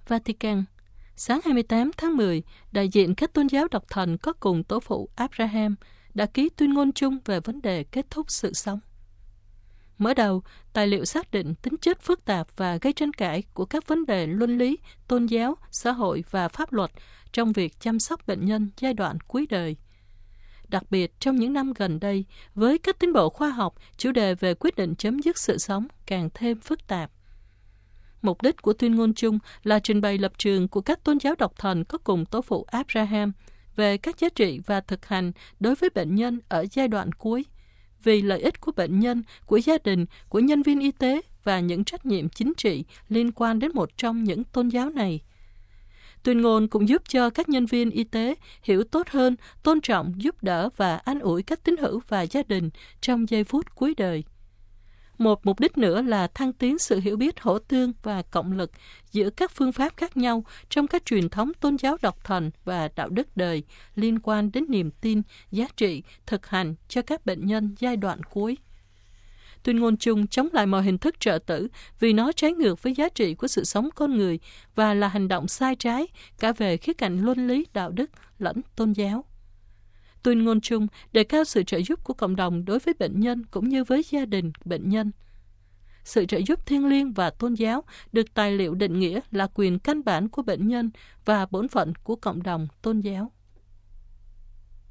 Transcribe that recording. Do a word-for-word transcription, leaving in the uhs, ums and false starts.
Vatican. Sáng hai mươi tám tháng mười, đại diện các tôn giáo độc thần có cùng tổ phụ Abraham đã ký tuyên ngôn chung về vấn đề kết thúc sự sống. Mở đầu, tài liệu xác định tính chất phức tạp và gây tranh cãi của các vấn đề luân lý, tôn giáo, xã hội và pháp luật trong việc chăm sóc bệnh nhân giai đoạn cuối đời. Đặc biệt trong những năm gần đây, với các tiến bộ khoa học, chủ đề về quyết định chấm dứt sự sống càng thêm phức tạp. Mục đích của tuyên ngôn chung là trình bày lập trường của các tôn giáo độc thần có cùng tổ phụ Abraham về các giá trị và thực hành đối với bệnh nhân ở giai đoạn cuối, vì lợi ích của bệnh nhân, của gia đình, của nhân viên y tế và những trách nhiệm chính trị liên quan đến một trong những tôn giáo này. Tuyên ngôn cũng giúp cho các nhân viên y tế hiểu tốt hơn, tôn trọng, giúp đỡ và an ủi các tín hữu và gia đình trong giây phút cuối đời. Một mục đích nữa là thăng tiến sự hiểu biết hỗ tương và cộng lực giữa các phương pháp khác nhau trong các truyền thống tôn giáo độc thần và đạo đức đời liên quan đến niềm tin, giá trị, thực hành cho các bệnh nhân giai đoạn cuối. Tuyên ngôn chung chống lại mọi hình thức trợ tử vì nó trái ngược với giá trị của sự sống con người và là hành động sai trái cả về khía cạnh luân lý, đạo đức lẫn tôn giáo. Tuyên ngôn chung đề cao sự trợ giúp của cộng đồng đối với bệnh nhân cũng như với gia đình bệnh nhân. Sự trợ giúp thiêng liêng và tôn giáo được tài liệu định nghĩa là quyền căn bản của bệnh nhân và bổn phận của cộng đồng tôn giáo.